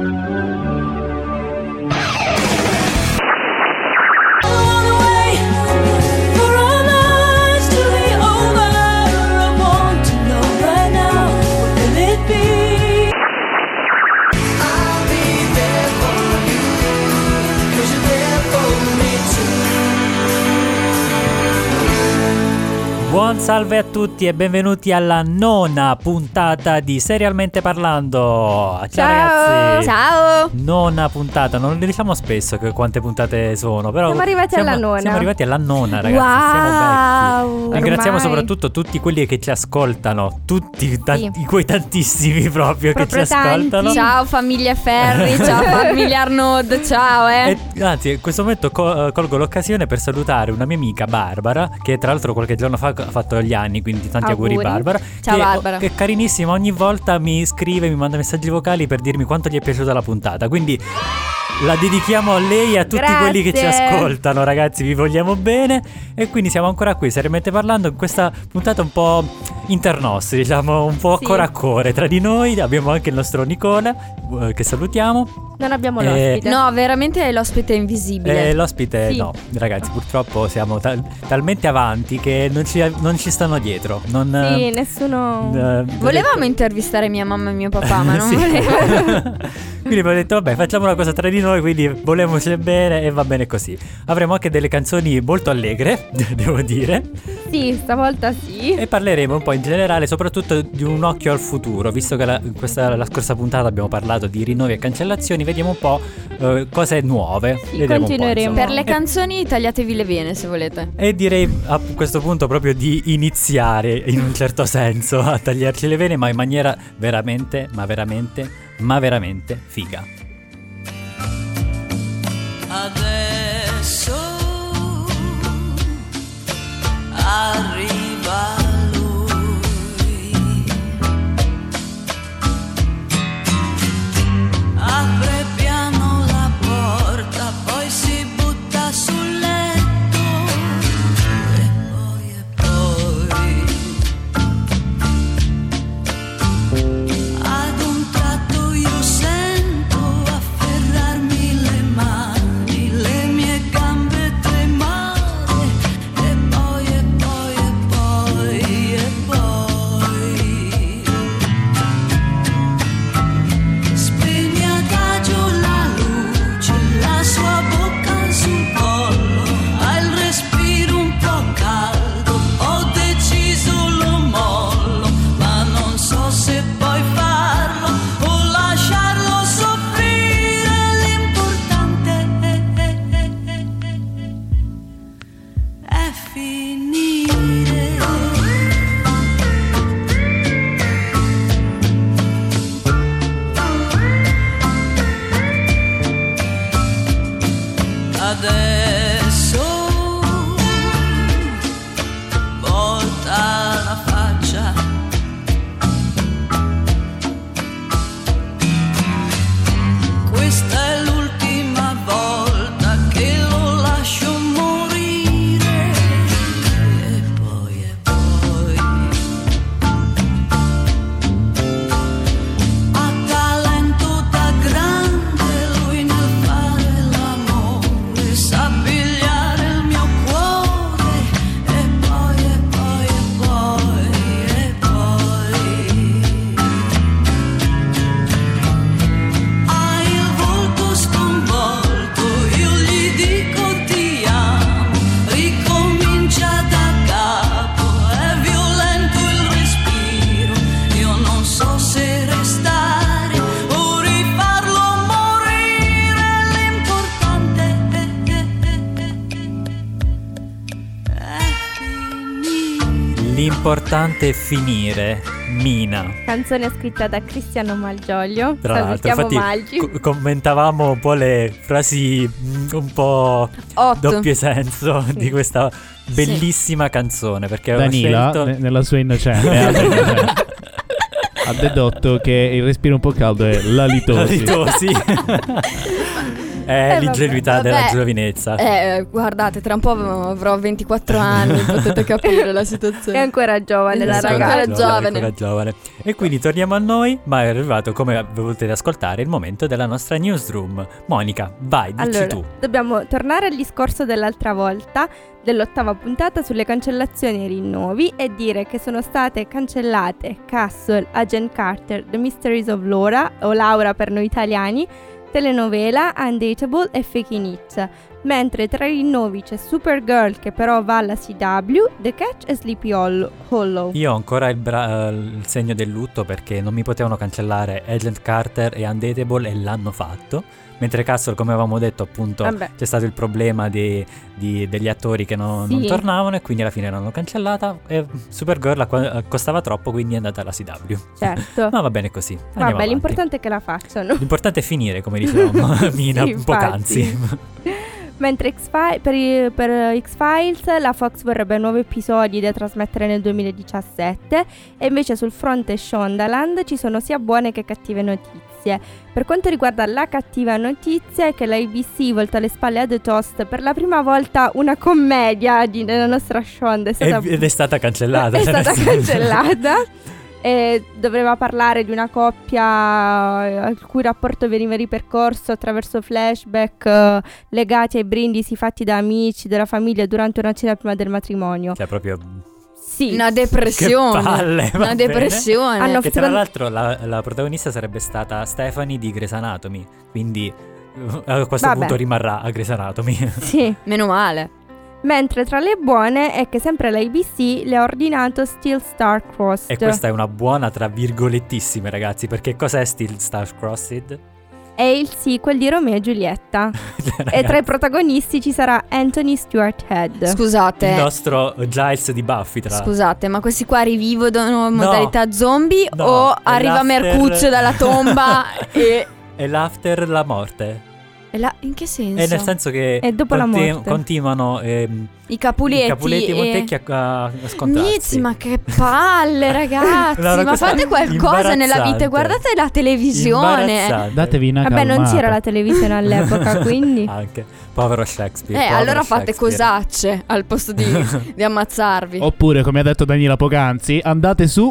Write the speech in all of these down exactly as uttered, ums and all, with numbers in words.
Buon salve a tutti e benvenuti alla nona puntata di Serialmente Parlando. Ciao, Ciao ragazzi. Ciao. Nona puntata, non le diciamo spesso che quante puntate sono, però siamo arrivati siamo, alla nona. Siamo arrivati alla nona, ragazzi. Wow. Siamo vecchi. Ringraziamo Ormai. soprattutto tutti quelli che ci ascoltano, tutti ta- Sì. quei tantissimi proprio, Proprio che ci ascoltano. tanti. Ciao famiglia Ferri, ciao famiglia Arnaud, ciao eh. E, anzi, in questo momento co- colgo l'occasione per salutare una mia amica Barbara, che tra l'altro qualche giorno fa ha fatto gli anni, quindi tanti auguri, Auguri. Barbara. Ciao, che, Barbara. che è carinissima, ogni volta mi scrive, mi manda messaggi vocali per dirmi quanto gli è piaciuta la puntata, quindi la dedichiamo a lei e a tutti Grazie. quelli che ci ascoltano, ragazzi, vi vogliamo bene. E quindi siamo ancora qui, Seriamente Parlando, in questa puntata un po' internossi, diciamo, un po' Sì. cuore a cuore tra di noi. Abbiamo anche il nostro Nicola, eh, che salutiamo. Non abbiamo Eh, l'ospite. No, veramente è l'ospite invisibile. E l'ospite Sì. no, ragazzi, purtroppo siamo tal- talmente avanti che non ci, non ci stanno dietro. Non, Sì, eh, nessuno. eh, Volevamo intervistare mia mamma e mio papà, ma non Sì. volevo. Quindi abbiamo detto vabbè, facciamo una cosa tra di noi, quindi volemoci bene e va bene così. Avremo anche delle canzoni molto allegre, devo dire, Sì, stavolta sì. e parleremo un po' in generale soprattutto di un occhio al futuro, visto che la, questa, la scorsa puntata abbiamo parlato di rinnovi e cancellazioni. Vediamo un po' eh, cose nuove. Sì, Vedremo un po', continueremo. insomma. Per le canzoni tagliatevi le vene se volete. E direi a questo punto proprio di iniziare in un certo senso a tagliarci le vene, ma in maniera veramente, ma veramente, ma veramente figa. Adesso arriva lui, apre piano la porta, poi si butta sul letto e poi e poi ad un tratto io sento afferrarmi le mani, le mie gambe tremare e poi e poi e poi e poi spegne adagio la luce, la sua bocca sul collo, ha il respiro un po' caldo, ho deciso lo mollo, ma non so se poi farlo o lasciarlo soffrire, l'importante è finire. Adesso volta la faccia, questa è l'ultima volta che lo lascio morire e poi e poi ha talento da grande lui nel fare l'amore, sa pigliare il mio cuore e poi e poi e poi e poi ha il volto sconvolto, io gli dico ti amo, ricomincia da capo, è violento il respiro, io non so se restare o rifarlo morire, l'importante è finire. L'importante è finire, Mina. Canzone scritta da Cristiano Malgioglio. Tra l'altro, Salutiamo infatti, Malgi. co- commentavamo un po' le frasi mm, un po' Hot. doppio senso di questa bellissima canzone, perché aveva Danila, scelto... ne- nella sua innocenza, ha dedotto che il respiro un po' caldo è la litosi. Litosi. È Eh, l'ingenuità vabbè. della Vabbè. giovinezza. Eh, guardate, tra un po' avrò ventiquattro anni, potete capire la È situazione. ancora giovane la Esatto. ragazza. ancora giovane. ancora giovane. E quindi torniamo a noi, ma è arrivato, come potete ascoltare, il momento della nostra newsroom. Monica, vai, dici Allora, tu. dobbiamo tornare al discorso dell'altra volta, dell'ottava puntata sulle cancellazioni e rinnovi, e dire che sono state cancellate Castle, Agent Carter, The Mysteries of Laura, o Laura per noi italiani, telenovela, Undateable e Faking It. Mentre tra i rinnovi c'è Supergirl, che però va alla C W, The Catch e Sleepy Hollow. Hollow. Io ho ancora il, bra- il segno del lutto perché non mi potevano cancellare Agent Carter e Undateable e l'hanno fatto. Mentre Castle, come avevamo detto, appunto, Vabbè. c'è stato il problema di, di- degli attori che no- Sì. non tornavano e quindi alla fine l'hanno cancellata. E Supergirl acqu- costava troppo, quindi è andata alla C W. Certo. Ma va bene così. Andiamo Vabbè, avanti. l'importante è che la facciano. L'importante è finire, come dicevamo Mina Sì, poc'anzi. Mentre X-Fi- per, i- per X-Files la Fox vorrebbe nuovi episodi da trasmettere nel duemiladiciassette, e invece sul fronte Shondaland ci sono sia buone che cattive notizie. Per quanto riguarda la cattiva notizia è che la A B C volta le spalle a The Toast, per la prima volta una commedia di- della nostra Shonda è stata, Ed è stata cancellata. è cioè, stata nel senso- cancellata. E doveva parlare di una coppia il cui rapporto veniva ripercorso attraverso flashback eh, legati ai brindisi fatti da amici della famiglia durante una cena prima del matrimonio. Cioè proprio Sì, Una depressione. Che palle, va Una bene. depressione. Hanno- Che tra secondo- l'altro la, la protagonista sarebbe stata Stephanie di Grey's Anatomy. Quindi uh, a questo Vabbè. punto rimarrà a Grey's Anatomy. sì. Meno male. Mentre tra le buone è che sempre la A B C le ha ordinato Still Star-Crossed. E questa è una buona tra virgolettissime, ragazzi. Perché cos'è Still Star-Crossed? È il sequel di Romeo e Giulietta. Cioè, E ragazzi, tra i protagonisti ci sarà Anthony Stewart Head. Scusate. il nostro Giles di Buffy, tra l'altro. Scusate, ma questi qua rivivono modalità zombie No, o è arriva l'after- Mercuzio dalla tomba e... E l'after la morte. e la- in che senso? E nel senso che È dopo la morte. continuano ehm, I Capuletti, i Capuletti e e... Montecchi a, a, a scontrarsi. Mizzi, ma che palle, ragazzi! No, una ma cosa fate qualcosa nella vita, imbarazzante. guardate la televisione. Imbarazzante. Datevi una Vabbè, non calmata. c'era la televisione all'epoca, quindi Anche povero Shakespeare. Eh, povero allora fate Shakespeare. cosacce al posto di, di ammazzarvi. Oppure, come ha detto Daniela poc'anzi, andate su.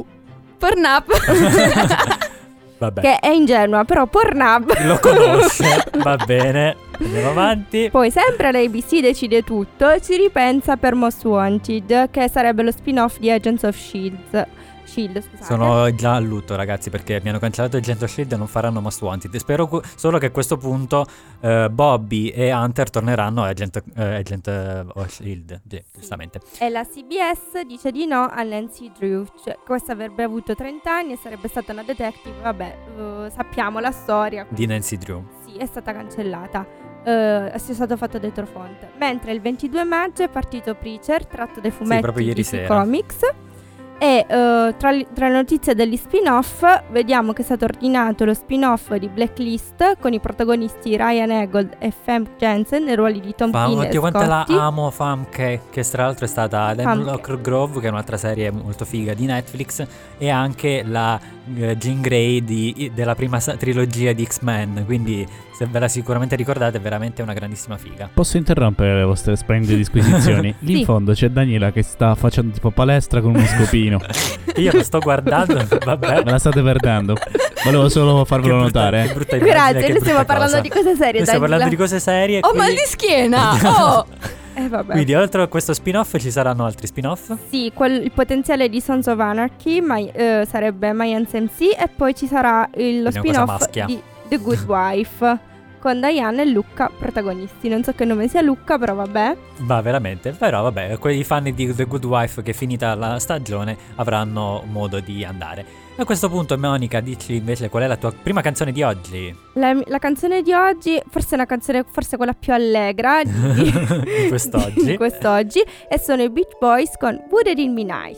Pornhub. Vabbè, che è ingenua, però Pornhub. lo conosce. Va bene, andiamo avanti. Poi sempre la A B C decide tutto e si ripensa per Most Wanted, che sarebbe lo spin-off di Agents of Shield. Shield, scusate. Sono già a lutto, ragazzi, perché mi hanno cancellato Agent of Shield e non faranno Most Wanted. Spero cu- solo che a questo punto eh, Bobby e Hunter torneranno a Agent, eh, Agent eh, of Shield. Sì, giustamente. E la C B S dice di no a Nancy Drew. Cioè, questa avrebbe avuto trenta anni e sarebbe stata una detective. Vabbè, eh, sappiamo la storia. Di Nancy Drew. Sì, è stata cancellata. Eh, è stato fatto dentro fonte. Mentre il ventidue maggio è partito Preacher, tratto dai fumetti proprio ieri D C sera. Comics. E eh, tra, li- tra le notizie degli spin-off vediamo che è stato ordinato lo spin-off di Blacklist con i protagonisti Ryan Eggold e Famke Jensen nei ruoli di Tom Fam, King e oddio, quanto la Scotty. amo Famke, che tra l'altro è stata ad Famke. Hemlock Grove, che è un'altra serie molto figa di Netflix, e anche la eh, Jean Grey di- della prima sa- trilogia di X-Men, quindi se ve la sicuramente ricordate è veramente una grandissima figa. Posso interrompere le vostre splendide disquisizioni? Lì in Sì. fondo c'è Daniela che sta facendo tipo palestra con uno scopino. Io lo sto guardando, vabbè. Me la state perdendo. Volevo solo farvelo Che brutta- notare. che brutta immagine, Grazie, che noi stiamo brutta parlando cosa. di cose serie. Noi stiamo Daniela. parlando di cose serie. Ho quindi- mal di schiena. Oh. Eh, vabbè. Quindi oltre a questo spin-off ci saranno altri spin-off? Sì, quel- il potenziale di Sons of Anarchy ma, eh, sarebbe Mayans M C, e poi ci sarà il- lo Quindi una cosa spin-off maschia. di The Good Wife con Diane e Luca protagonisti. Non so che nome sia Luca, però vabbè. Va veramente, però vabbè, quei fan di The Good Wife che finita la stagione avranno modo di andare. A questo punto Monica, dici invece qual è la tua prima canzone di oggi? La, la canzone di oggi, forse è una canzone, forse quella più allegra di, Di quest'oggi. di quest'oggi, e sono i Beach Boys con Wouldn't It Be Nice.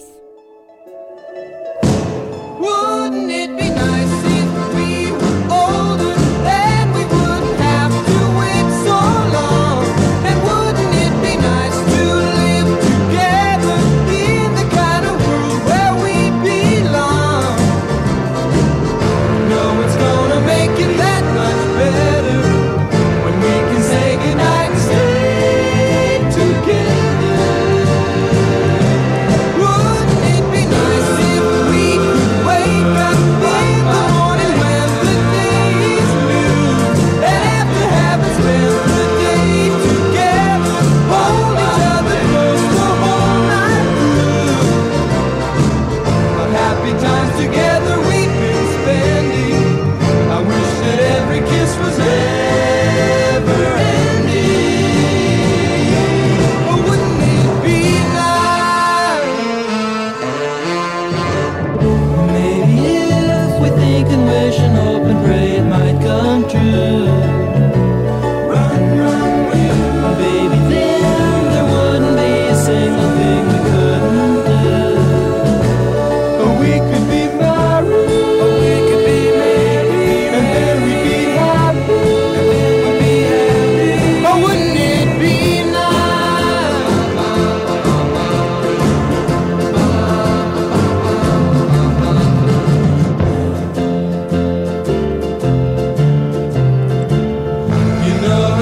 Wouldn't it be nice if we were older and we wouldn't have to wait so long? And wouldn't it be nice to live together in the kind of world where we belong? No, it's gonna make it that much better when we can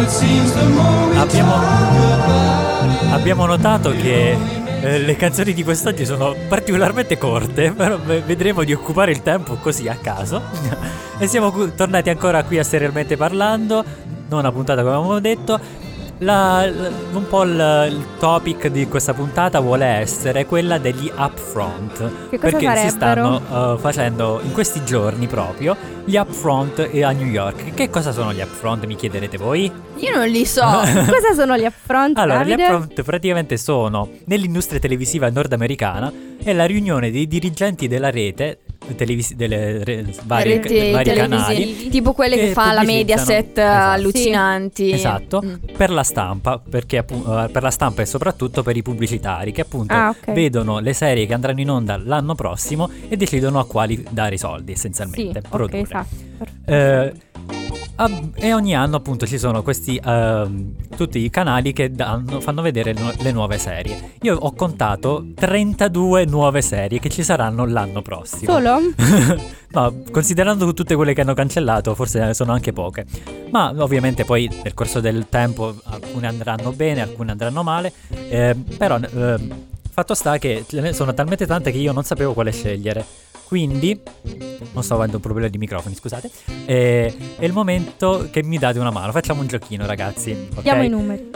it seems the more we Abbiamo, talk about it. abbiamo notato che eh, le canzoni di quest'oggi sono particolarmente corte, però v- vedremo di occupare il tempo così a caso. E siamo cu- tornati ancora qui a Serialmente Parlando, non una puntata come avevamo detto. La, la- un po' il, il topic di questa puntata vuole essere quella degli upfront. Che cosa perché si sarebbero? stanno uh, facendo in questi giorni proprio gli upfront eh, a New York. Che cosa sono gli upfront, mi chiederete voi? Io non li so. Cosa sono gli upfront, Allora, gli Davide? upfront praticamente sono nell'industria televisiva nordamericana è la riunione dei dirigenti della rete televisi- delle re- varie, Reti vari televisivi, canali, tipo quelle che che fa la pubblicizzano. Mediaset, Esatto. allucinanti. esatto, Mm. per la stampa, perché appu- eh, per la stampa e soprattutto per i pubblicitari che appunto Ah, ok. vedono le serie che andranno in onda l'anno prossimo e decidono a quali dare i soldi essenzialmente, Sì, ok, produrre. esatto. Perfetto. Eh, ab- e ogni anno appunto ci sono questi ehm, tutti i canali che danno- fanno vedere nu- le nuove serie. Io ho contato trentadue nuove serie che ci saranno l'anno prossimo. Solo? No, considerando tutte quelle che hanno cancellato, forse sono anche poche. Ma ovviamente poi nel corso del tempo alcune andranno bene, alcune andranno male. eh, però eh, fatto sta che ce ne sono talmente tante che io non sapevo quale scegliere. Quindi, non sto avendo un problema di microfoni, scusate. eh, è il momento che mi date una mano. Facciamo un giochino, ragazzi. ok? Diamo i numeri.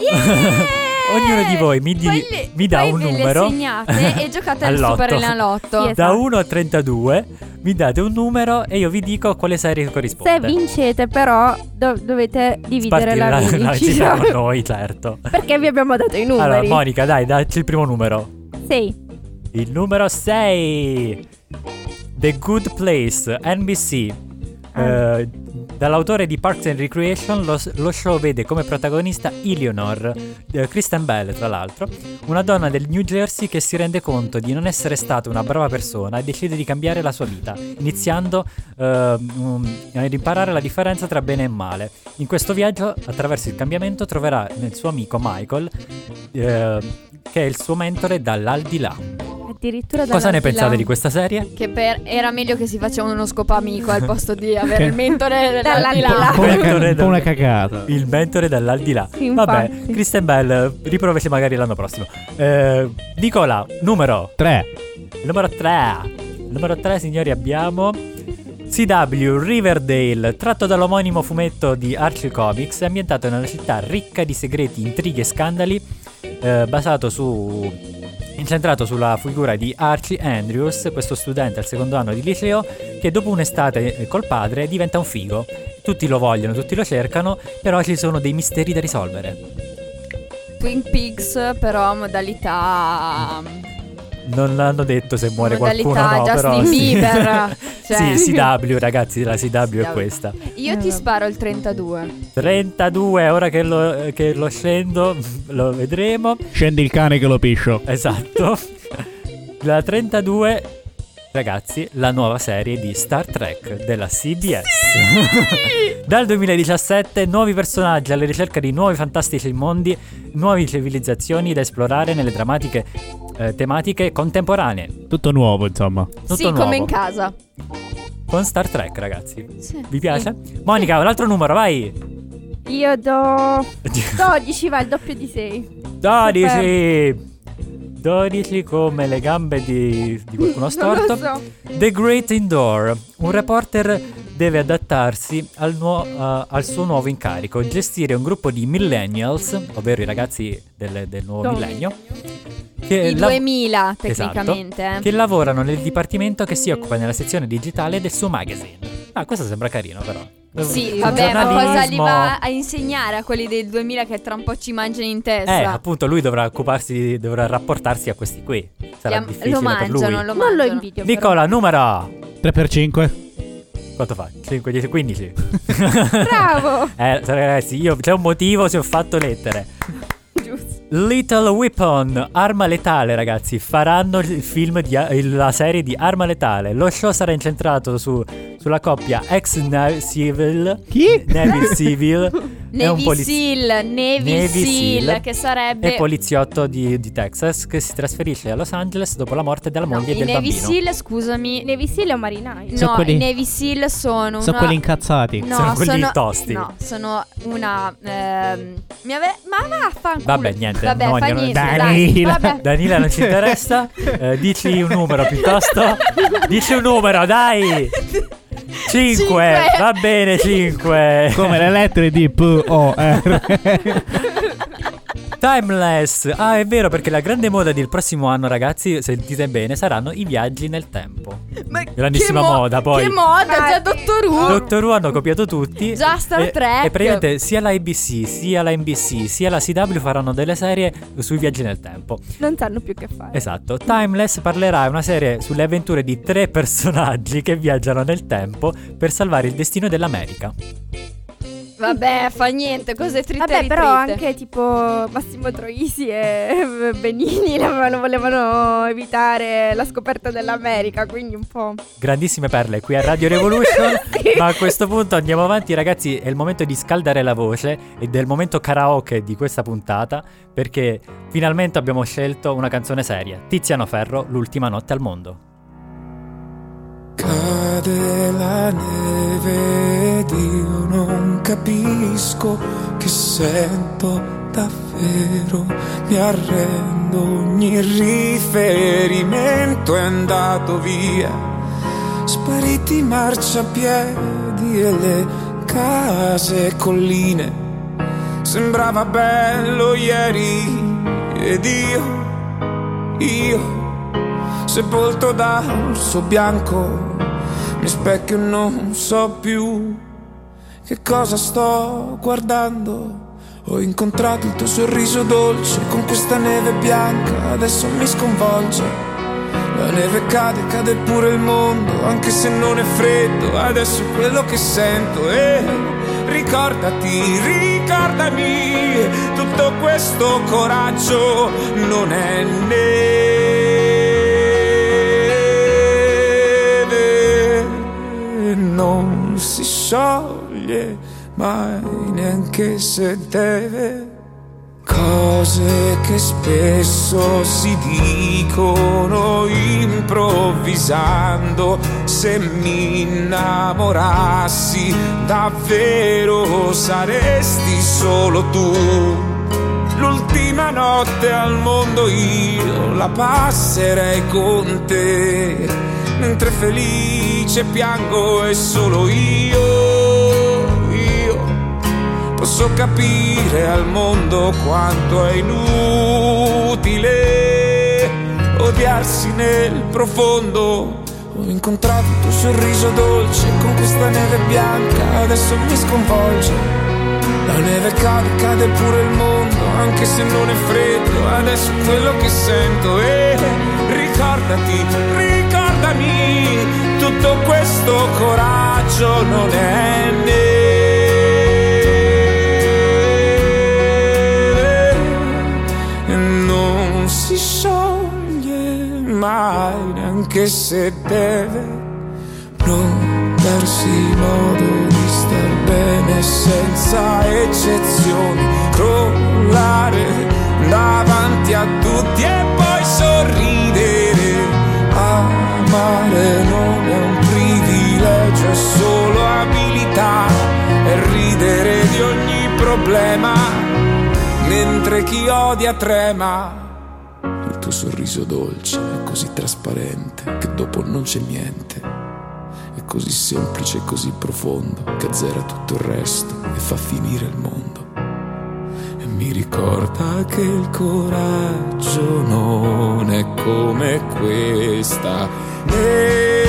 Ognuno di voi mi, di- Poi le- mi dà poi un ve le numero segnate e giocate al all'otto. Super Enalotto. Sì, Da esatto. uno a trentadue mi date un numero e io vi dico a quale serie corrisponde. Se vincete però do- dovete dividere Spartire la la vincita. vincita con noi, certo. Perché vi abbiamo dato i Allora, numeri. Monica, dai, dacci il primo numero. Sei. Il numero sei. The Good Place, N B C. Ah. Eh, dall'autore di Parks and Recreation, lo, lo show vede come protagonista Eleanor, eh, Kristen Bell tra l'altro, una donna del New Jersey che si rende conto di non essere stata una brava persona e decide di cambiare la sua vita, iniziando eh, um, ad imparare la differenza tra bene e male. In questo viaggio, attraverso il cambiamento, troverà nel suo amico Michael, eh, che è il suo mentore dall'aldilà. Addirittura Cosa ne dall'aldilà. pensate di questa serie? Che per- era meglio che si faceva uno scopo amico al posto di avere il mentore Dall'aldilà. Un po' una, ca- Mentore un po' una dal- cagata. Il mentore dall'aldilà. Sì, Vabbè, infatti. Kristen Bell, riprovaci magari l'anno prossimo. Eh, Nicola, numero. Tre. Il numero tre. Il numero tre, signori, abbiamo C W Riverdale, tratto dall'omonimo fumetto di Archie Comics, è ambientato in una città ricca di segreti, intrighi e scandali, eh, basato su... incentrato sulla figura di Archie Andrews, questo studente al secondo anno di liceo che dopo un'estate eh, col padre diventa un figo. Tutti lo vogliono, tutti lo cercano, però ci sono dei misteri da risolvere. Twin Peaks, però modalità Non l'hanno detto se muore qualcuno o modalità no, però Justin sì. Bieber. Cioè, Sì, C W, ragazzi, la C W è questa. Io ti sparo il trentadue. trentadue, ora che lo, che lo scendo, lo vedremo. Scendi il cane che lo piscio. Esatto. La trentadue, ragazzi, la nuova serie di Star Trek della C B S. Dal duemiladiciassette, nuovi personaggi alla ricerca di nuovi fantastici mondi, nuove civilizzazioni da esplorare nelle drammatiche eh, tematiche contemporanee. Tutto nuovo, insomma. Tutto Sì, nuovo. come in casa. Con Star Trek, ragazzi. Sì. Vi piace? Monica, un altro numero, vai. Io do dodici, va il doppio di sei. dodici. dodici come le gambe di, di qualcuno storto. Non lo so. The Great Indoor. Un reporter deve adattarsi al, nuo- uh, al suo nuovo incarico, gestire un gruppo di millennials, ovvero i ragazzi del, del nuovo Nuovo millennio, che, I la- duemila Esatto. tecnicamente. eh. che lavorano nel dipartimento che si occupa nella sezione digitale del suo magazine. Ah, questo sembra carino però. Sì, Il vabbè, ma cosa gli giornalismo- va a insegnare a quelli del duemila che tra un po' ci mangiano in testa? Eh, appunto, lui dovrà occuparsi, dovrà rapportarsi a questi qui. Sarà Li am- difficile lo per lui. mangiano, lo Non mangiano. lo invidio. però. Nicola, numero. tre per cinque. Quanto fa? cinque, dieci, quindici. Bravo. Eh, ragazzi, io c'è un motivo se ho fatto lettere. Giusto. Little Weapon, Arma Letale, ragazzi. Faranno il film di il- la serie di Arma Letale. Lo show sarà incentrato su, sulla coppia ex Navy Civil Chi? Navy Civil è un Navy poliz- Seal, Navy, Navy Seal, Seal, che sarebbe è poliziotto di, di Texas che si trasferisce a Los Angeles dopo la morte della moglie no, e del i Navy bambino. Seal, scusami. Navy Seal è un marinaio. Sono No, quelli- i Navy Seal sono Sono una... quelli incazzati. No, Sono quelli sono... tosti. No, sono una ehm, mi ave... Ma vaffanculo. Vabbè, niente, Vabbè, no, fa non- niente, Dai, dai. la- Vabbè. Danila non ci interessa. Eh, dici un numero piuttosto. Dici un numero, dai. cinque. Cinque. Va bene, cinque. Come le lettere di P O R. Timeless. Ah, è vero, perché la grande moda del prossimo anno, ragazzi, sentite bene, saranno i viaggi nel tempo. Ma Grandissima che mo- moda, poi. Che moda, Ma- già Doctor Who. Doctor Who hanno copiato tutti. Già Star e, Trek. E praticamente sia la A B C, sia la N B C, sia la C W faranno delle serie sui viaggi nel tempo. Non sanno più che fare. Esatto. Timeless parlerà, è una serie sulle avventure di tre personaggi che viaggiano nel tempo per salvare il destino dell'America. Vabbè, fa niente, cose trite Vabbè, ritrite. però anche tipo Massimo Troisi e Benigni l'avevano- volevano evitare la scoperta dell'America, quindi un po'. Grandissime perle qui a Radio Revolution. Ma a questo punto andiamo avanti, ragazzi. È il momento di scaldare la voce ed è il momento karaoke di questa puntata, perché finalmente abbiamo scelto una canzone seria. Tiziano Ferro, L'ultima notte al mondo. Cade la neve ed io non capisco che sento davvero. Mi arrendo, ogni riferimento è andato via. Spariti i marciapiedi e le case e colline. Sembrava bello ieri ed io, io sepolto da orso bianco, mi specchio e non so più che cosa sto guardando. Ho incontrato il tuo sorriso dolce con questa neve bianca, adesso mi sconvolge. La neve cade, cade pure il mondo, anche se non è freddo, adesso è quello che sento. E ricordati, ricordami, tutto questo coraggio non è neve. Non si scioglie mai neanche se deve. Cose che spesso si dicono improvvisando. Se mi innamorassi davvero saresti solo tu. L'ultima notte al mondo io la passerei con te, mentre felice piango e solo io, io posso capire al mondo quanto è inutile odiarsi nel profondo. Ho incontrato il tuo sorriso dolce con questa neve bianca, adesso mi sconvolge. La neve cade, cade pure il mondo, anche se non è freddo, adesso è quello che sento. E ricordati, ricordami, tutto questo coraggio non è neve e non si scioglie mai neanche se deve. Non darsi modo di star bene senza eccezioni, crollare davanti a tutti e poi sorridere. Amare non è un privilegio, è solo abilità, e ridere di ogni problema mentre chi odia trema. Il tuo sorriso dolce è così trasparente che dopo non c'è niente. È così semplice e così profondo che azzera tutto il resto e fa finire il mondo. E mi ricorda che il coraggio non è come questa neve.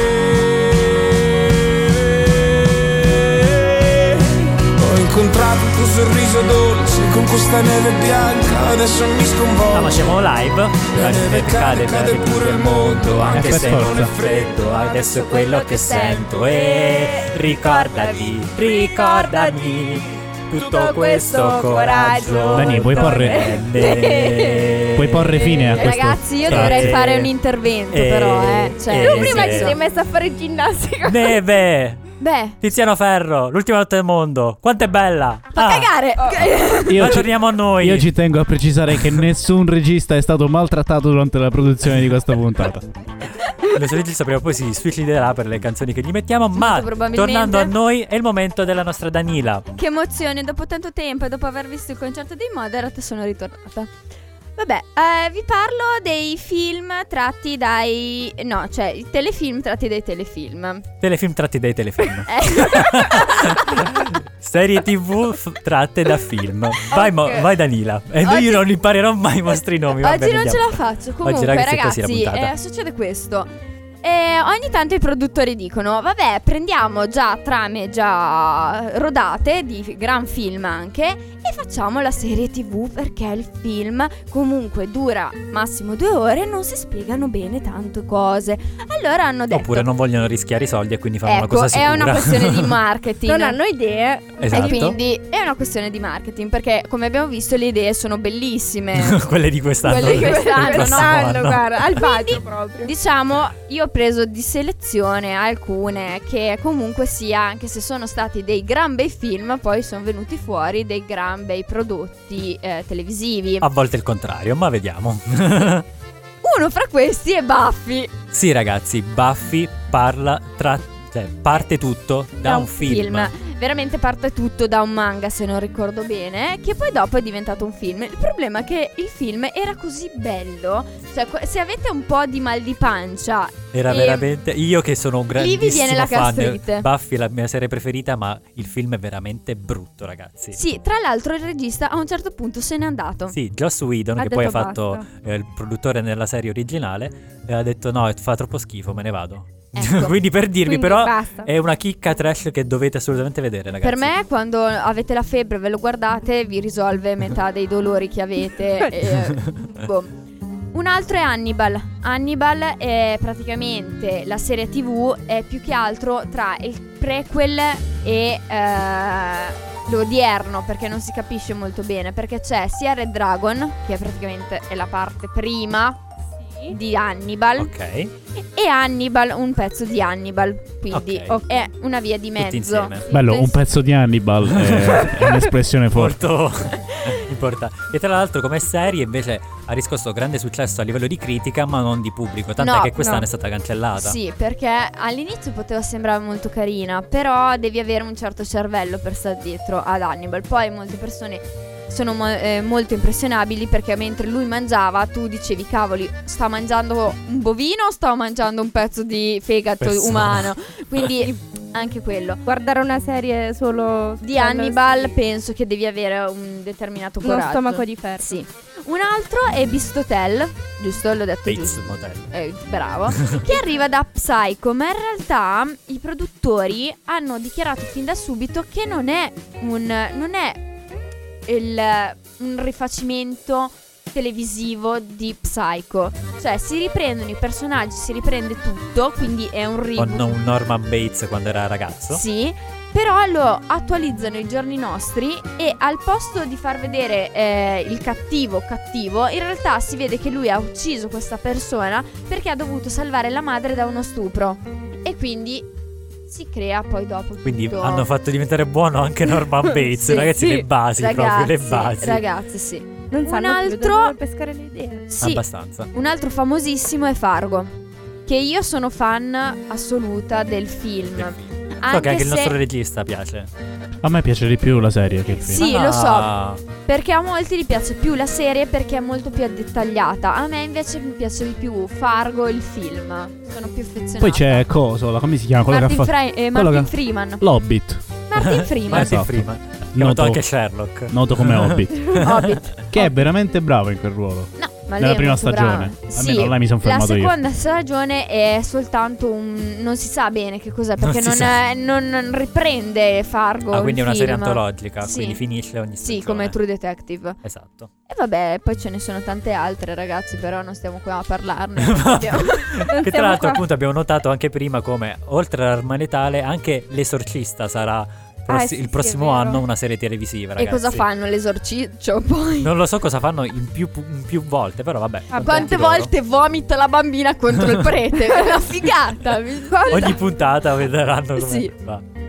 Ho incontrato il tuo sorriso dolce con questa neve bianca, adesso mi sconvolge. Ah, ma siamo live. La neve cade, cade pure il mondo, anche Eh, se per non è forza. freddo, adesso è quello che sento. E ricordati, ricordami, tutto questo coraggio. Dani, puoi non porre- è neve. Puoi porre fine a questo. Ragazzi, io Grazie. dovrei fare un intervento, Eh, però, eh. Cioè, eh, Tu nel prima ti senso- sei messa a fare ginnastica. Neve. Beh, Tiziano Ferro, l'ultima notte del mondo. Quanto è bella! fa Ah, cagare. Io Ma ci, torniamo a noi. io ci tengo a precisare che nessun regista è stato maltrattato durante la produzione di questa puntata. Lo regista prima o poi si suiciderà per le canzoni che gli mettiamo. Ma probabilmente. tornando a noi, è il momento della nostra Danila. Che emozione, dopo tanto tempo e dopo aver visto il concerto dei Moderat sono ritornata. Vabbè, eh, vi parlo dei film tratti dai... No, cioè i telefilm tratti dai telefilm. Telefilm tratti dai telefilm. Eh. Serie tv f- tratte da film. Vai, mo- Ok. vai Danila. E Oggi- io non imparerò mai i vostri nomi. vabbè, Oggi non vediamo. ce la faccio. Oggi, Comunque, ragazzi, è così la ragazzi, puntata. eh, succede questo. E ogni tanto i produttori dicono: vabbè, prendiamo già trame già rodate di gran film anche e facciamo la serie tv, perché il film comunque dura massimo due ore e non si spiegano bene tante cose. Allora hanno detto: Oppure non vogliono rischiare i soldi e quindi fanno una ecco, cosa è sicura. una questione di marketing. Non hanno idee. Esatto. E quindi è una questione di marketing, perché come abbiamo visto le idee sono bellissime. Quelle di quest'anno. Quelle di quest'anno, del prossimo no? anno. guarda, al bacio proprio. Diciamo, io ho preso di selezione alcune che comunque sia, anche se sono stati dei gran bei film, poi sono venuti fuori dei gran bei prodotti eh, televisivi. A volte il contrario, ma vediamo. Uno fra questi è Buffy. Sì, ragazzi, Buffy parla tra cioè parte tutto da, un film. Veramente parte tutto da un manga, se non ricordo bene, che poi dopo è diventato un film. Il problema è che il film era così bello, cioè que- se avete un po' di mal di pancia Era e- veramente io che sono un Lì vi grandissimo viene la fan. gastrite. Buffy è la mia serie preferita, ma il film è veramente brutto, ragazzi. Sì, tra l'altro il regista a un certo punto se n'è andato. Sì, Joss Whedon, Ha che poi ha detto fatto basta. eh, il produttore nella serie originale, eh, ha detto no, fa troppo schifo, me ne vado. Ecco. Quindi per dirvi, Quindi però basta. è una chicca trash che dovete assolutamente vedere, ragazzi. Per me, quando avete la febbre, ve lo guardate, vi risolve metà dei dolori che avete. e, boh. Un altro è Hannibal. Hannibal è praticamente la serie tv, è più che altro tra il prequel e eh, l'odierno, perché non si capisce molto bene, perché c'è sia Red Dragon, che praticamente è la parte prima di Hannibal, Ok. e Hannibal, un pezzo di Hannibal, quindi Ok. è una via di mezzo. insieme. Bello, un pezzo di Hannibal è, è un'espressione forte. Molto importante. E tra l'altro come serie invece ha riscosso grande successo a livello di critica, ma non di pubblico, tant'è No, che quest'anno no. è stata cancellata. Sì, perché all'inizio poteva sembrare molto carina, però devi avere un certo cervello per stare dietro ad Hannibal. Poi molte persone sono mo- eh, molto impressionabili, perché mentre lui mangiava tu dicevi: cavoli, sta mangiando un bovino o sta mangiando un pezzo di fegato Persona. umano? Quindi anche quello. Guardare una serie solo Di Hannibal penso che devi avere un determinato uno coraggio. stomaco di ferro. Sì. Un altro è Beast Hotel, giusto? L'ho detto Bates giusto. Motel. Eh, bravo. Che arriva da Psycho, ma in realtà i produttori hanno dichiarato fin da subito che non è un non è il, un rifacimento televisivo di Psycho. Cioè si riprendono i personaggi, si riprende tutto, quindi è un reboot. Con un Norman Bates quando era ragazzo. Sì, però lo attualizzano ai giorni nostri e al posto di far vedere eh, il cattivo cattivo, in realtà si vede che lui ha ucciso questa persona perché ha dovuto salvare la madre da uno stupro. E quindi si crea poi dopo Quindi tutto. hanno fatto diventare buono anche Norman Bates. Sì, ragazzi, sì. le basi proprio, le Ragazzi, basi. Ragazzi, sì. Non Un sanno più da altro- dove pescare le idee. Sì, Abbastanza. un altro famosissimo è Fargo, che io sono fan assoluta del film. Del film. So Anche che anche il se- nostro regista piace. A me piace di più la serie che il film. Sì, Ah, lo so. Perché a molti gli piace più la serie perché è molto più dettagliata. A me invece mi piace di più Fargo, il film. Sono più affezionata. Poi c'è Coso, la- come si chiama? Quello Martin, che ha fatto Fre- eh, quello Martin che- Freeman. L'Hobbit, Martin Freeman. Martin Esatto. Freeman. Noto noto, anche Sherlock. noto come Hobbit, Hobbit. che è veramente bravo in quel ruolo. No, ma Nella lei è prima molto stagione. brava. Almeno Sì, là mi son fermato la io. seconda stagione è soltanto un... non si sa bene che cos'è, Non perché si non, sa. è- non, non riprende Fargo. Ah, quindi è il una serie film. antologica, Sì. quindi finisce ogni stagione. Sì, come True Detective. Esatto. E vabbè, poi ce ne sono tante altre, ragazzi, però non stiamo qua a parlarne. che siamo tra l'altro qua. appunto abbiamo notato anche prima come oltre all'arma letale anche L'Esorcista sarà prossi- Ah, sì, il sì, prossimo è vero. anno una serie televisiva, E ragazzi. cosa fanno l'esorciccio poi? Non lo so cosa fanno in più, in più volte, però vabbè. Ah, Quante contenti loro. volte vomita la bambina contro il prete? È una figata. mi- Ogni puntata vedranno come Sì. va.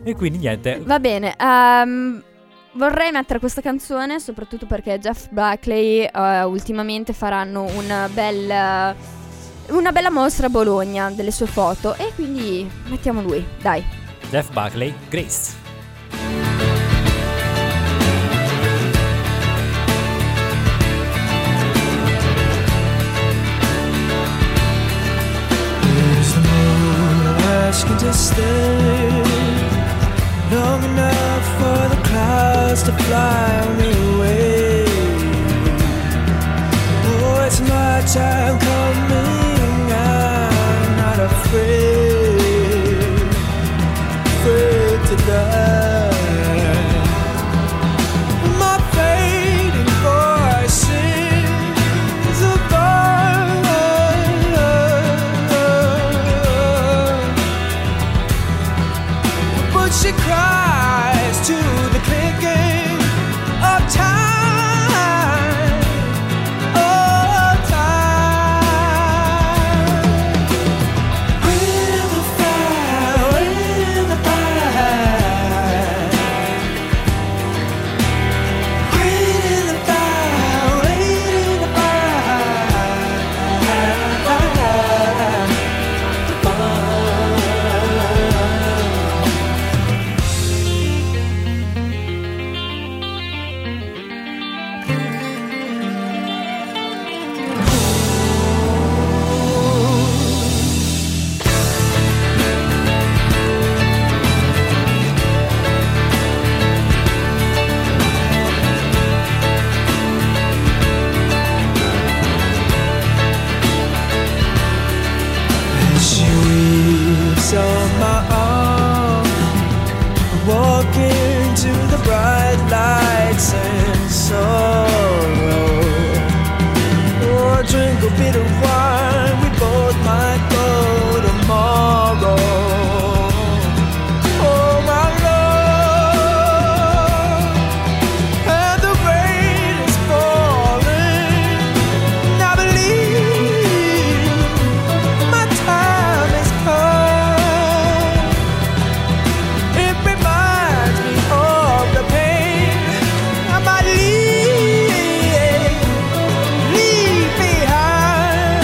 E quindi niente. Va bene, ehm, vorrei mettere questa canzone soprattutto perché Jeff Buckley eh, ultimamente faranno un bel, una bella mostra a Bologna delle sue foto e quindi mettiamo lui, dai. Jeff Buckley, Grace. Asking to stay long enough for the clouds to fly me away. Oh, it's my time coming, I'm not afraid, afraid to die. My fading voice is above, but she cries to the clicking of time, of time. With the fire, with the fire, waiting the fire, waiting the she weeps on my arm, walking to the bright lights and sorrow. Oh, drink a bit of wine, we both might go tomorrow. Oh, my love, and the rain is falling, and I believe my time has come. It reminds me of the pain I might leave, leave behind.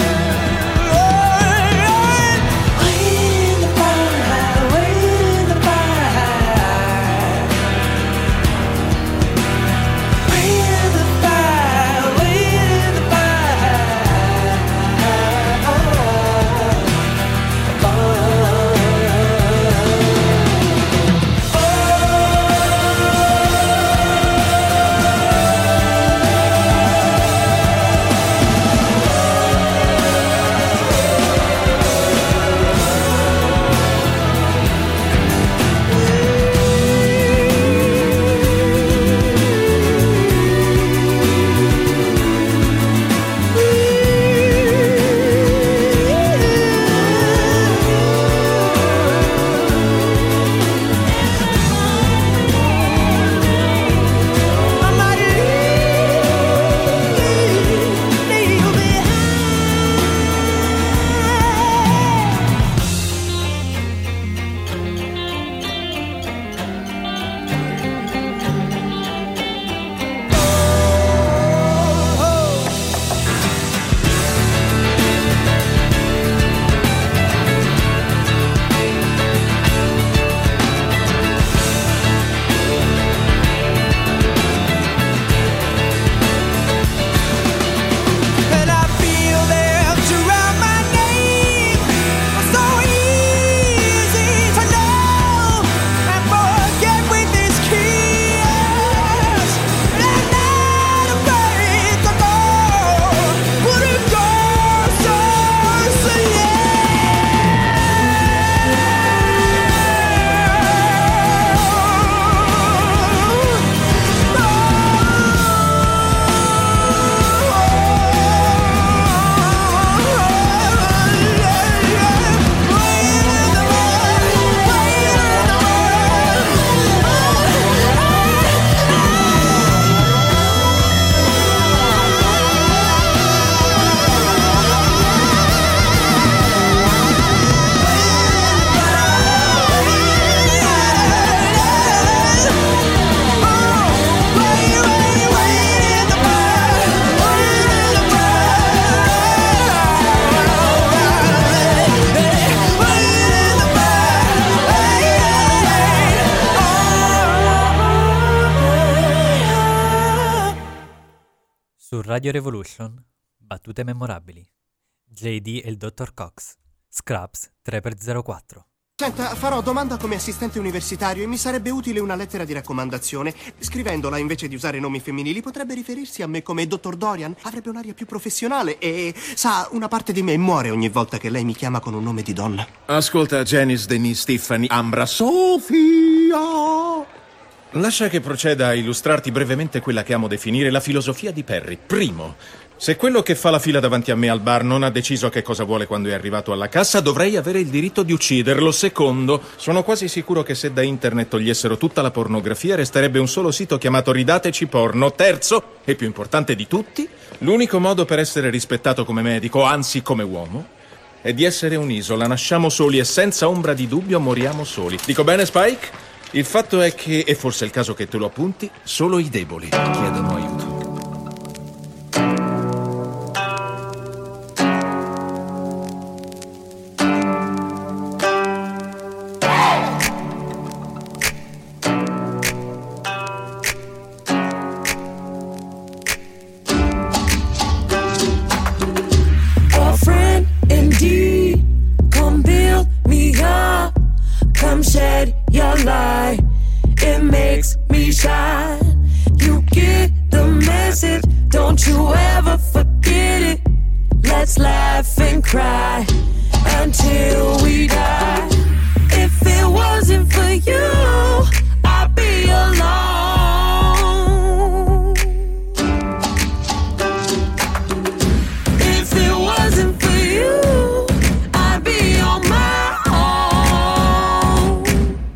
Radio Revolution, battute memorabili. J D e il dottor Cox. Scraps tre per zero quattro. Senta, farò domanda come assistente universitario e mi sarebbe utile una lettera di raccomandazione. Scrivendola, invece di usare nomi femminili, potrebbe riferirsi a me come dottor Dorian. Avrebbe un'aria più professionale e, sa, una parte di me muore ogni volta che lei mi chiama con un nome di donna. Ascolta, Janice, Denise, Tiffany, Ambra, Sofia. Lascia che proceda a illustrarti brevemente quella che amo definire la filosofia di Perry. Primo, se quello che fa la fila davanti a me al bar non ha deciso che cosa vuole quando è arrivato alla cassa, dovrei avere il diritto di ucciderlo. Secondo, sono quasi sicuro che se da internet togliessero tutta la pornografia resterebbe un solo sito chiamato Ridateci Porno. Terzo, e più importante di tutti, l'unico modo per essere rispettato come medico, anzi come uomo, è di essere un'isola. Nasciamo soli e senza ombra di dubbio moriamo soli. Dico bene, Spike? Il fatto è che, e forse è il caso che te lo appunti, solo i deboli chiedono aiuto. A friend indeed, come build me up, come shed your light, it makes me shine. You get the message, don't you ever forget it. Let's laugh and cry until we die. If it wasn't for you, I'd be alone. If it wasn't for you, I'd be on my own.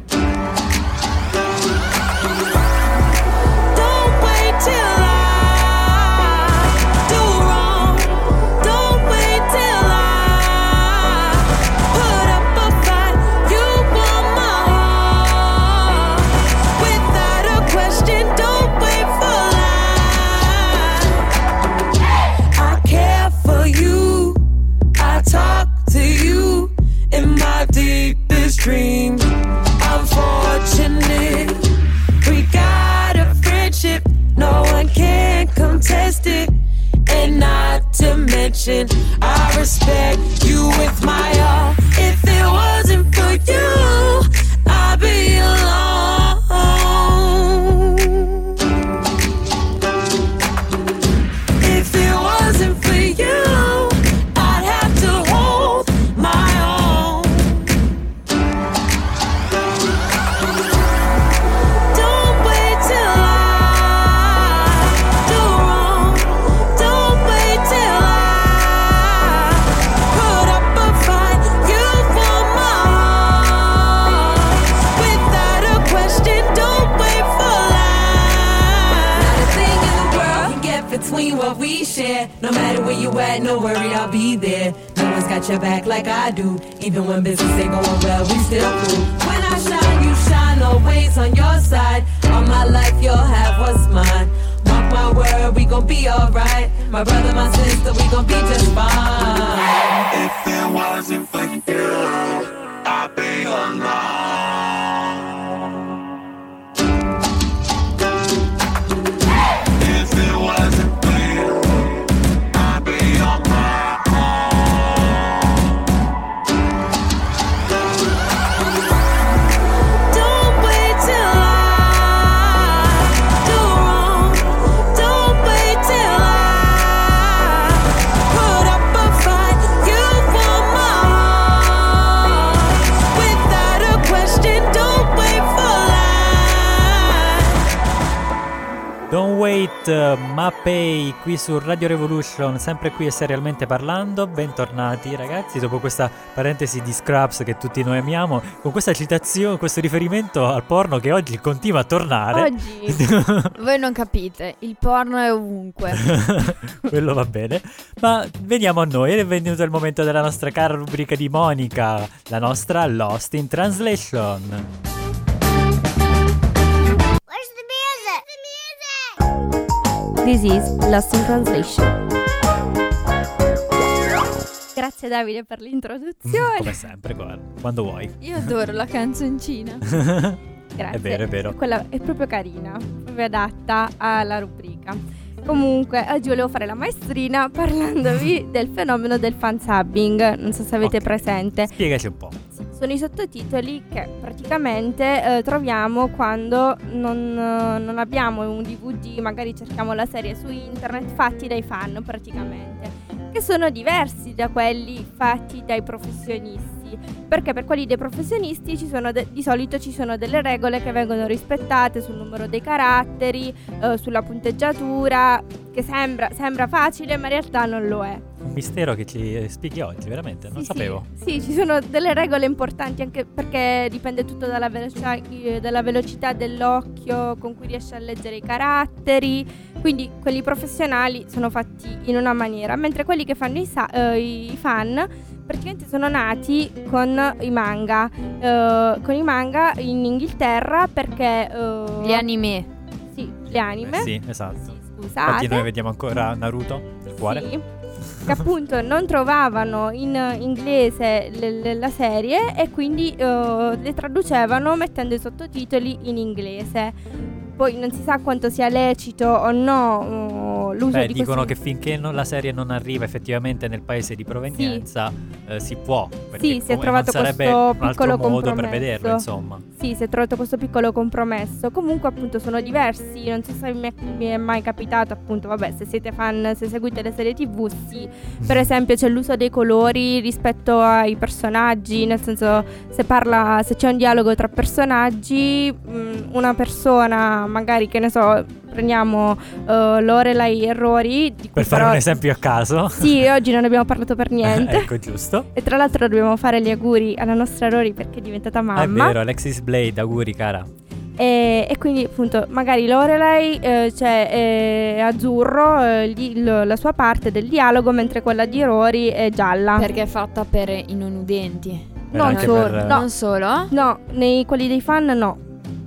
Don't wait till I do wrong. Don't wait till I put up a fight. You want my heart without a question. Don't wait for lies. I care for you. I talk to you in my deepest dream. I'm fortunate. We got a friendship, no one can contest it. And not to mention, I respect you with my all. If it wasn't for you, I'd be alone. If it wasn't for you, I'd have to hold my own. Don't wait till I do wrong. Don't wait till I put up a fight. You want my heart without a question. Don't wait for lies. Not a thing in the world can get between what we share. No matter where you at, no worry, I'll be there. No one's got your back like I do. Even when business ain't going well, we still cool. When I shine, you shine, always on your side. All my life, you'll have what's mine. Mark my word, we gon' be alright. My brother, my sister, we gon' be just fine. If it wasn't for you, I'd be alone. If it wasn't for you, I'd be on my own. Don't wait till I do wrong. Don't wait till I put up a fight. You want my heart without a question. Don't wait for lies. Don't Wait, uh, Mapei qui su Radio Revolution, sempre qui a Serialmente Parlando. Bentornati ragazzi, dopo questa parentesi di Scraps che tutti noi amiamo, con questa citazione, questo riferimento al porno che oggi continua a tornare. Oggi voi non capite, il porno è ovunque. Quello va bene. Ma veniamo a noi, ed è venuto il momento della nostra cara rubrica di Monica, la nostra Lost in Translation. This is Lost in Translation. Grazie Davide per l'introduzione. Come sempre, guarda, quando vuoi. Io adoro la canzoncina. Grazie. È vero, è vero. Quella è proprio carina, proprio adatta alla rubrica. Comunque, oggi volevo fare la maestrina parlandovi del fenomeno del fansubbing. Non so se avete Ok. presente. Spiegaci un po'. Sono i sottotitoli che praticamente eh, troviamo quando non, eh, non abbiamo un D V D, magari cerchiamo la serie su internet, fatti dai fan praticamente, che sono diversi da quelli fatti dai professionisti. Perché per quelli dei professionisti ci sono de- di solito ci sono delle regole che vengono rispettate sul numero dei caratteri, eh, sulla punteggiatura, che sembra, sembra facile ma in realtà non lo è. Un mistero che ci spieghi oggi, veramente, non Sì, sapevo. Sì, sì, ci sono delle regole importanti anche perché dipende tutto dalla velocità, eh, dalla velocità dell'occhio con cui riesci a leggere i caratteri. Quindi quelli professionali sono fatti in una maniera, mentre quelli che fanno i, sa- eh, i fan praticamente sono nati con i manga, eh, con i manga in Inghilterra perché... eh, Gli anime. Sì, le anime. Eh sì, esatto. Sì, Infatti scusate. noi vediamo ancora Naruto, il cuore. Sì, che appunto non trovavano in inglese le- le- la serie e quindi eh, le traducevano mettendo i sottotitoli in inglese. Poi non si sa quanto sia lecito o no eh, l'uso Beh, di dicono questi... che finché non- la serie non arriva effettivamente nel paese di provenienza eh, si può, perché Sì, si è come trovato non sarebbe questo un altro piccolo modo per compromesso. vederlo, insomma. Sì, si è trovato questo piccolo compromesso. Comunque appunto sono diversi. Non so se mi è, mi è mai capitato appunto, vabbè, se siete fan, se seguite le serie tv, sì. Per esempio c'è l'uso dei colori rispetto ai personaggi, nel senso se parla, se c'è un dialogo tra personaggi, mh, una persona magari, che ne so, prendiamo uh, Lorelai e Rory, di cui Per fare però- un esempio a caso. Sì, oggi non abbiamo parlato per niente. Ecco, giusto. E tra l'altro dobbiamo fare gli auguri alla nostra Rory perché è diventata mamma. È vero, Alexis Blade, auguri cara. E, e quindi appunto magari Lorelai eh, c'è eh, azzurro, eh, gli- lo- la sua parte del dialogo, mentre quella di Rory è gialla. Perché è fatta per i non udenti. Non anche solo, per- no. Non solo? No, nei quelli dei fan no.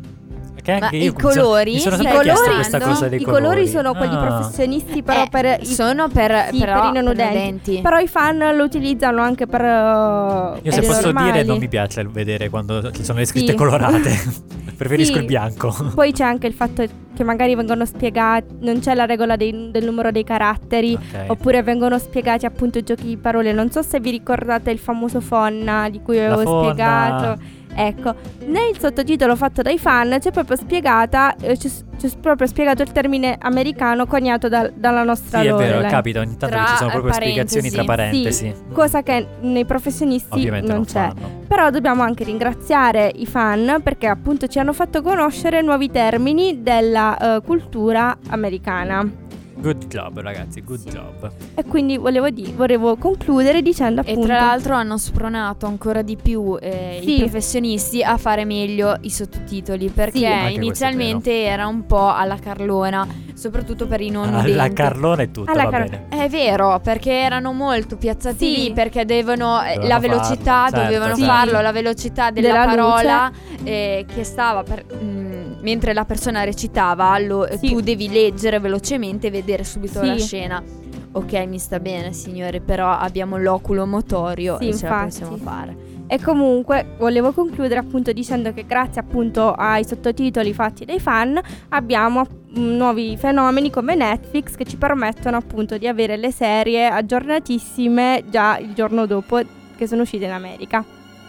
Che anche Ma io i colori? Mi sono I sempre chiesto colori- questa cosa dei I colori, colori sono quelli Ah. professionisti però Eh, per i, sono per, sì, però, per i non per udenti. udenti. Però i fan lo utilizzano anche per uh, Io se per i posso normali. dire non mi piace il vedere quando ci sono le scritte Sì. colorate. Preferisco Sì. il bianco. Poi c'è anche il fatto che magari vengono spiegati, non c'è la regola dei- del numero dei caratteri, Ok. oppure vengono spiegati appunto i giochi di parole. Non so se vi ricordate il famoso Fonna di cui La avevo Fonna. spiegato. Ecco, nel sottotitolo fatto dai fan c'è proprio spiegata, eh, c'è, c'è proprio spiegato il termine americano coniato dal- dalla nostra Sì, è vero, Lorelai. capita ogni tanto che Tra ci sono proprio parentesi. spiegazioni tra parentesi. Sì, cosa che nei professionisti Ovviamente non non c'è. fanno. Però dobbiamo anche ringraziare i fan perché appunto ci hanno fatto conoscere nuovi termini della eh, cultura americana. Good job, ragazzi, good job. E quindi volevo, di- volevo concludere dicendo E appunto tra l'altro hanno spronato ancora di più eh, Sì. i professionisti a fare meglio i sottotitoli, perché Sì. Anche questo è inizialmente era un po' alla Carlona, soprattutto per i non Alla udenti. Carlona è tutto, Alla va Car- bene. È vero, perché erano molto piazzati Sì. lì, perché devono, eh, Dovevano la velocità, farlo, certo, dovevano certo. farlo, la velocità della, Della parola eh, che stava per, mm, mentre la persona recitava, lo- Sì. tu devi leggere velocemente e vedere subito Sì. la scena. Ok, mi sta bene, signore, però abbiamo l'oculo motorio Sì, e ce la infatti. possiamo fare. E comunque volevo concludere appunto dicendo che grazie appunto ai sottotitoli fatti dai fan abbiamo mm, nuovi fenomeni come Netflix che ci permettono appunto di avere le serie aggiornatissime già il giorno dopo che sono uscite in America.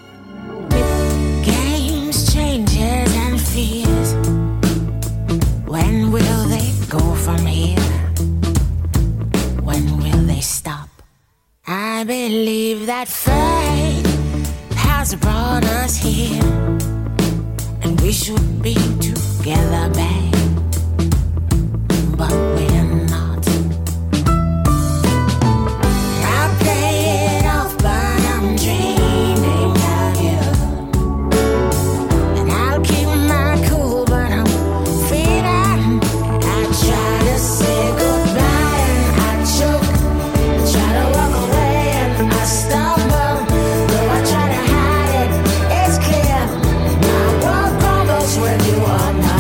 Games, changes and fears. When will they go from here? When will they stop? I believe that fate has brought us here, and we should be together, babe, but we're not. I play it off, but I'm dreaming of you, and I'll keep my cool, but I'm feeling. I try to say goodbye and I choke, I try to walk away and I stumble, though I try to hide it, it's clear my world crumbles when you are not.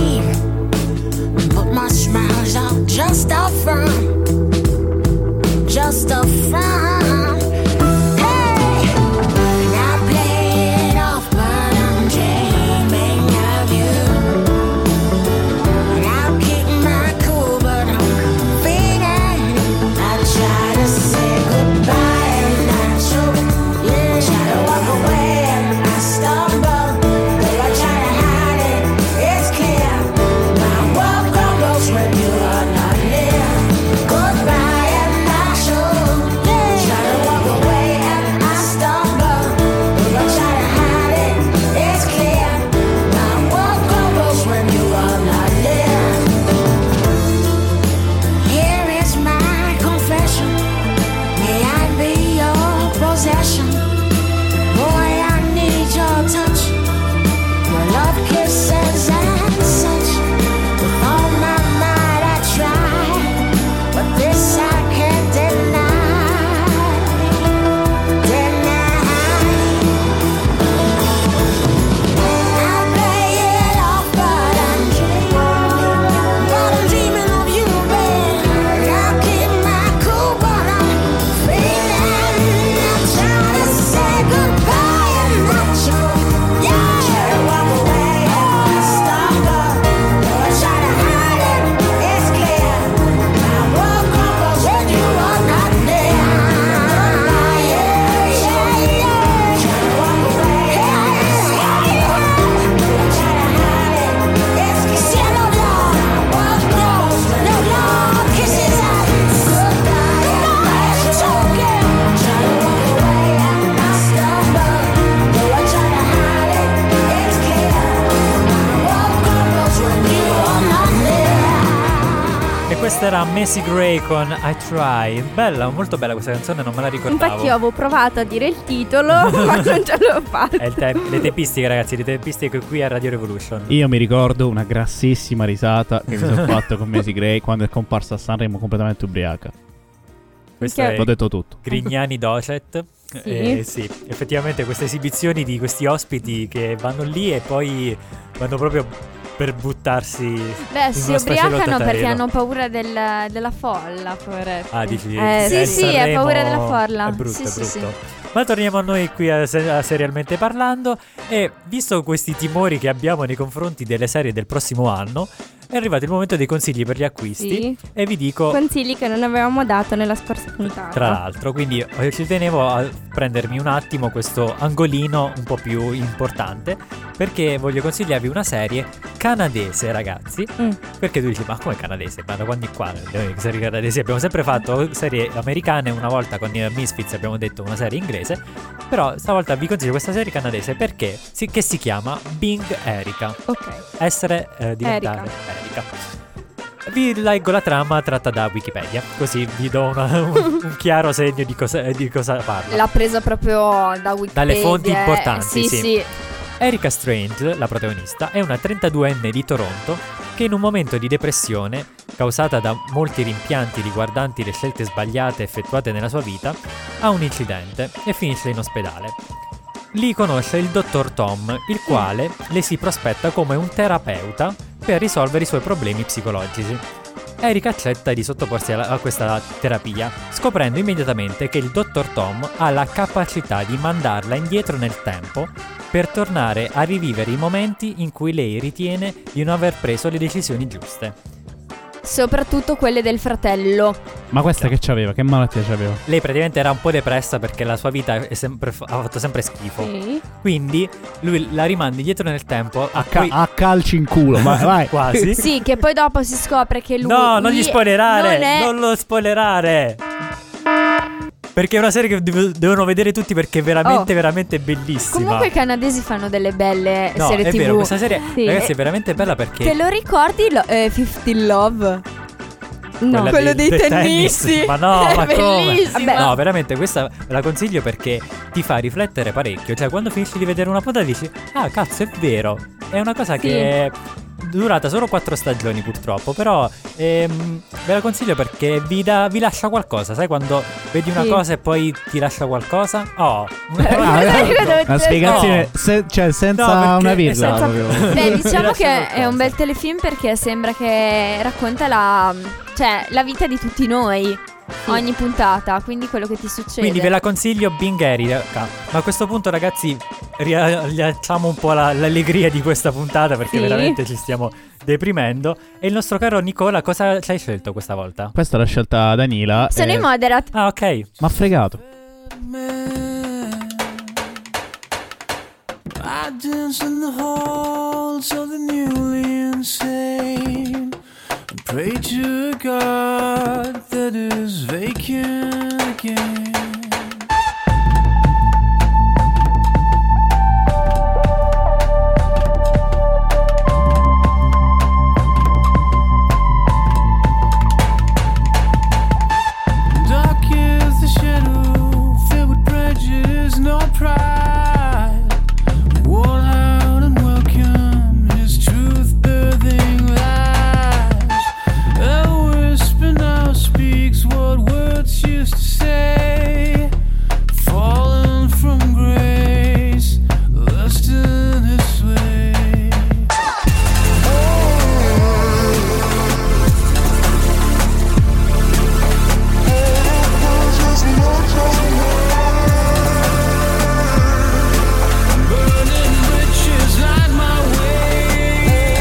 me, but my smile's all just a front, just a front. Hey, and I play it off, but I'm dreaming of you. And I'll keep my cool, but I'm feeling. I try to say goodbye and I choke, yeah. Try to walk away and I stumble, but I try to hide it. It's clear my world crumbles when you are not near. Goodbye and I choke, yeah. Try to walk away and I stumble, but I try to hide it. It's clear my world crumbles when you are not near. Here is my confession. May I be your possession? Boy, I need your touch, your love kisses and such. With all my might I try, but this I can't deny, deny. I play it off, but I'm dreaming, but I'm dreaming of you, babe. I keep my cool, but I'm feeling. I'm trying to say goodbye and not choke, yeah. Try to walk away and I stumble, though I try to hide it. It's clear my world crumbles when you are not near. Yeah, yeah, yeah. Try to walk away and I stumble, though I try to hide it. It's clear. See, no love, world close, no love, kisses and goodbye and I choke, yeah. Try to walk away and I stumble, though I try to hide it. It's clear my world crumbles when you are not near. E questa era Macy Gray con I Try. Bella, molto bella questa canzone, non me la ricordavo. Infatti io avevo provato a dire il titolo, ma non ce l'ho fatta. È il te- le tempistiche, ragazzi, le tempistiche qui a Radio Revolution. Io mi ricordo una grassissima risata che mi sono fatto con Macy Gray quando è comparsa a Sanremo completamente ubriaca. Questo Che- è L'ho detto tutto. Grignani Docet. Sì. Eh, sì, effettivamente queste esibizioni di questi ospiti che vanno lì e poi vanno proprio per buttarsi Beh, in si uno ubriacano sfacelo perché tattarello. hanno paura del- della folla, poveretti. Ah, dici? Eh, sì, il sì, è Sanremo paura della folla. È brutto, Sì, è sì, brutto. sì. Ma torniamo a noi qui a, se- a Serialmente Parlando. E visto questi timori che abbiamo nei confronti delle serie del prossimo anno, è arrivato il momento dei consigli per gli acquisti. Sì. E vi dico, Consigli che non avevamo dato nella scorsa puntata. tra l'altro, quindi eh, ci tenevo a prendermi un attimo questo angolino un po' più importante, perché voglio consigliarvi una serie canadese, ragazzi. Mm. Perché tu dici, ma come canadese? Ma da quando è qua? Le serie canadesi abbiamo sempre fatto serie americane, una volta con i Misfits abbiamo detto una serie inglese, però stavolta vi consiglio questa serie canadese perché si, che si chiama Being Erika. Ok. Essere, eh, diventare Erika. Vi leggo la trama tratta da Wikipedia, così vi do una- un, un chiaro segno di cosa, di cosa parla. L'ha presa proprio da Wikipedia. Dalle fonti eh. importanti, Sì, sì. sì. Erika Strange, la protagonista, è una trentaduenne di Toronto che in un momento di depressione, causata da molti rimpianti riguardanti le scelte sbagliate effettuate nella sua vita, ha un incidente e finisce in ospedale. Lì conosce il dottor Tom, il quale le si prospetta come un terapeuta per risolvere i suoi problemi psicologici. Erika accetta di sottoporsi alla- a questa terapia, scoprendo immediatamente che il dottor Tom ha la capacità di mandarla indietro nel tempo per tornare a rivivere i momenti in cui lei ritiene di non aver preso le decisioni giuste. Soprattutto quelle del fratello. Ma questa che c'aveva? Che malattia c'aveva? Lei praticamente era un po' depressa perché la sua vita è sempre, ha fatto sempre schifo. Sì. Quindi lui la rimanda indietro nel tempo A, ca- poi- a calci in culo, ma vai. quasi. Sì, che poi dopo si scopre che lui... No, non gli spoilerare, non è- non lo spoilerare. Perché è una serie che devo- devono vedere tutti perché è veramente, Oh. veramente bellissima. Comunque i canadesi fanno delle belle No, serie è tivù. vero, questa serie, Sì. ragazzi, è veramente bella perché Te lo ricordi lo- eh, Fifty Love? No. quella quello del- dei del tennisti. tennis. Ma no, È ma come? bellissima. Vabbè. No, veramente questa la consiglio perché ti fa riflettere parecchio. Cioè, quando finisci di vedere una puntata dici: ah, cazzo, è vero. È una cosa Sì. che durata solo quattro stagioni purtroppo, però ehm, ve la consiglio perché vi, da, vi lascia qualcosa. Sai quando vedi una Sì. cosa e poi ti lascia qualcosa? Oh, Ah, Io una spiegazione No. se- cioè senza No, perché- una virgola senza- proprio. Beh, Mi diciamo lascia che è qualcosa. un bel telefilm perché sembra che racconta la, cioè, la vita di tutti noi, ogni puntata, quindi quello che ti succede. Quindi ve la consiglio, Bing Erika. Ma a questo punto, ragazzi, rilasciamo un po' la- l'allegria di questa puntata perché Sì. veramente ci stiamo deprimendo. E il nostro caro Nicola, cosa ci hai scelto questa volta? Questa l'ha scelta Danila. Sono e i Moderat. Ah, ok. m'ha fregato. I dance in the halls of the newly insane and pray to a God that is vacant again. Dark is the shadow, filled with prejudice, no pride. Worn out and welcome, his truth birthing lies. A whisper now speaks what words used to say. Fallen from grace, lust in his way. Burning riches light my way.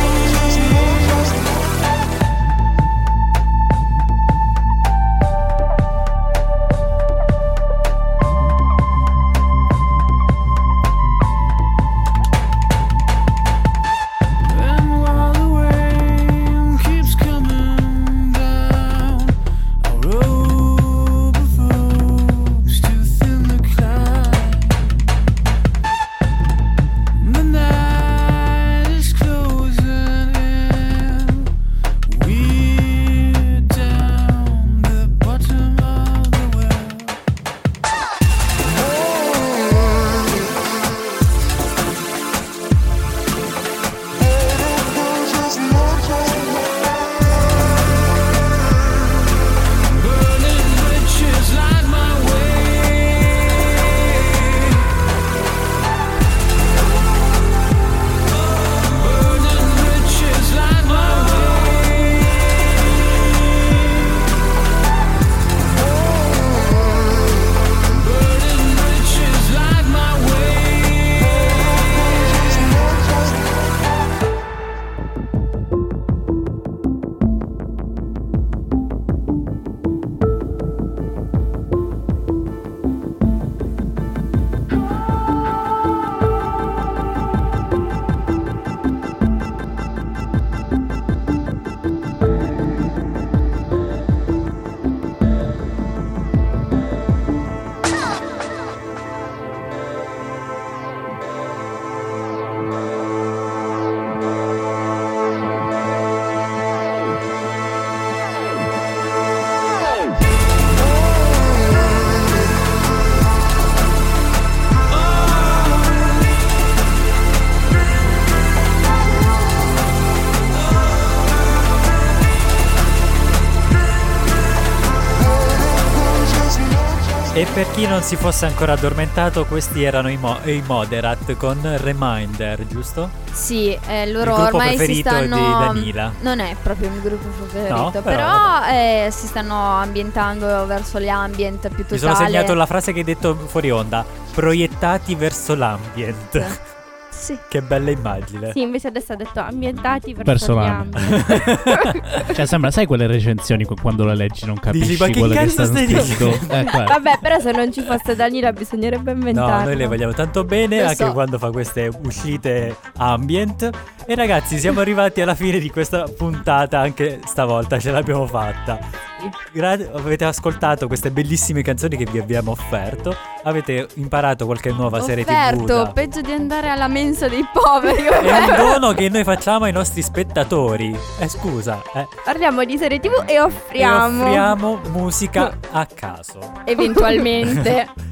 And while the rain keeps coming down, our rope of ropes to thin the cloud. The night is closing in. We're down the bottom of the well. Burning riches light my way. Burning riches light my way. Burning riches light my way. E per chi non si fosse ancora addormentato, questi erano i, mo- i Moderat con Reminder, giusto? Sì, eh, Il loro gruppo ormai si preferito stanno. di Danila. Non è proprio il mio gruppo preferito, No, però però, eh, si stanno ambientando verso gli ambient più Mi sono totale. segnato la frase che hai detto fuori onda: proiettati verso l'ambient. Sì. Che bella immagine. Sì, invece adesso ha detto ambientati verso, Verso gli l'ambito. ambiti. Cioè sembra, sai quelle recensioni qu- quando le leggi non capisci Dici, ma che quello che cazzo sta stai scritto. dicendo? Eh, qua. Vabbè, però se non ci fosse Danila bisognerebbe No, inventarlo. noi le vogliamo tanto bene, Lo anche so. quando fa queste uscite ambient. E ragazzi, siamo arrivati alla fine di questa puntata, anche stavolta ce l'abbiamo fatta. Gra- avete ascoltato queste bellissime canzoni che vi abbiamo offerto. Avete imparato qualche nuova serie tivù. Offerto, da- peggio di andare alla mensa dei poveri. È un dono che noi facciamo ai nostri spettatori. Eh, scusa, eh. Parliamo di serie tivù e E offriamo. offriamo musica a caso. Eventualmente.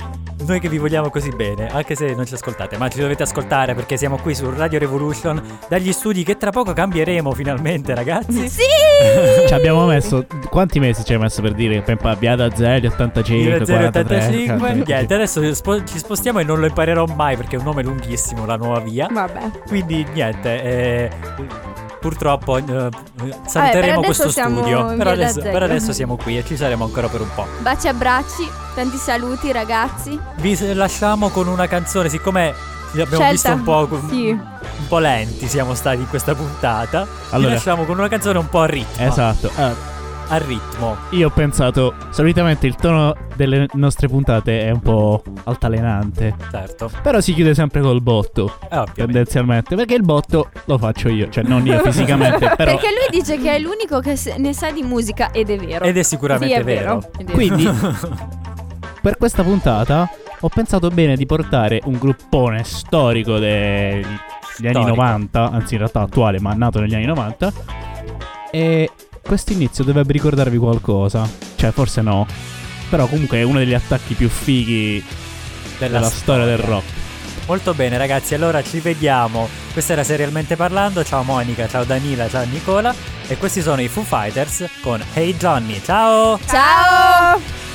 noi che vi vogliamo così bene, anche se non ci ascoltate, ma ci dovete ascoltare perché siamo qui su Radio Revolution dagli studi che tra poco cambieremo finalmente, ragazzi. Sì! Ci abbiamo messo quanti mesi ci hai messo per dire Biada zero ottantacinque ottantacinque Niente, adesso spo- ci spostiamo e non lo imparerò mai perché è un nome lunghissimo, la nuova via. Vabbè. Quindi niente, eh, purtroppo eh, saluteremo per questo adesso siamo studio. in Per via adesso, da per zero. adesso siamo qui e ci saremo ancora per un po'. Baci, abbracci, tanti saluti ragazzi. Vi s- lasciamo con una canzone, siccome li abbiamo Scelta. visto un po', Sì. un po' lenti, siamo stati in questa puntata. Allora. Vi lasciamo con una canzone un po' a ritmo. Esatto. Ah, A ritmo. io ho pensato, solitamente il tono delle nostre puntate è un po' altalenante, Certo. però si chiude sempre col botto, Eh, ovviamente. tendenzialmente, perché il botto lo faccio io, cioè non io fisicamente, però Perché lui dice che è l'unico che se- ne sa di musica ed è vero. Ed è sicuramente Sì, è vero. vero. Ed è- quindi per questa puntata ho pensato bene di portare un gruppone storico degli anni Storico. novanta, anzi in realtà attuale, ma nato negli anni novanta, e questo inizio dovrebbe ricordarvi qualcosa, cioè forse no, però comunque è uno degli attacchi più fighi Della della storia del rock. Molto bene ragazzi, allora ci vediamo. Questa era Serialmente Parlando. Ciao Monica, ciao Danila, ciao Nicola. E questi sono i Foo Fighters con Hey Johnny. Ciao! Ciao!